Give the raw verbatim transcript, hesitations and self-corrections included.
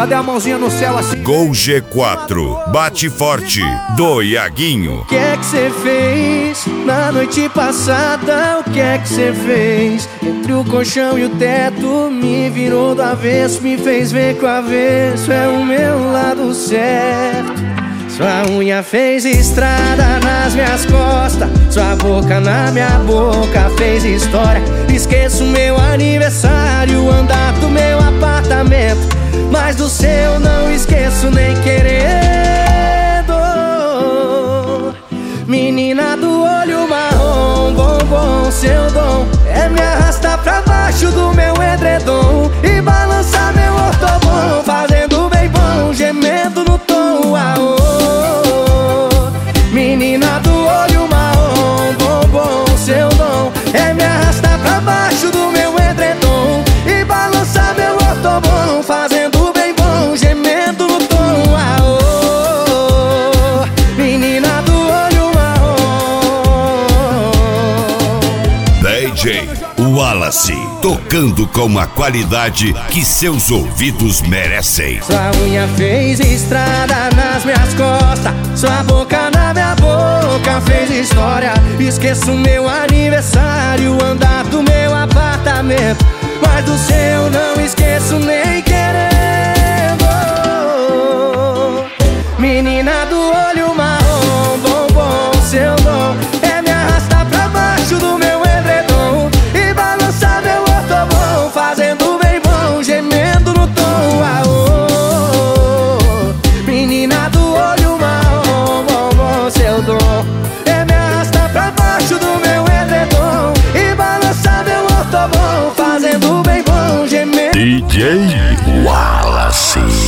Cadê a mãozinha no céu assim? Gol G quatro, bate forte, do Iaguinho. O que é que cê fez na noite passada? O que é que cê fez? Entre o colchão e o teto, me virou do avesso, me fez ver que o avesso é o meu lado certo. Sua unha fez estrada nas minhas costas, sua boca na minha boca fez história. Esqueço meu aniversário, andar do meu apartamento, mas do seu não esqueço nem querendo. Menina do olho marrom, bombom, seu dom é me arrastar pra baixo do meu edredom e balançar meu ortobom, fazendo bem bom, gemendo no tom. Aô. Menina do olho marrom, bombom, seu dom é me arrastar pra baixo do meu edredom e balançar meu ortobom, fazendo bem bom, gemendo no tom. Aô. Menina do olho marrom. D J Wallace, tocando com a qualidade que seus ouvidos merecem. Sua unha fez estrada nas minhas costas, sua boca na minha boca fez história. Esqueço meu aniversário, andar do meu apartamento, mas do seu não esqueço nem querendo. Menina do olho marrom, bombom, seu dom é me arrastar pra baixo do meu edredom e balançar meu ortobom, fazendo bem bom, gemendo no tom. Aô. Menina do olho marrom, bombom, seu dom é me arrastar pra baixo do meu edredom e balançar meu ortobom, fazendo bem bom, gemendo. D J Wallace.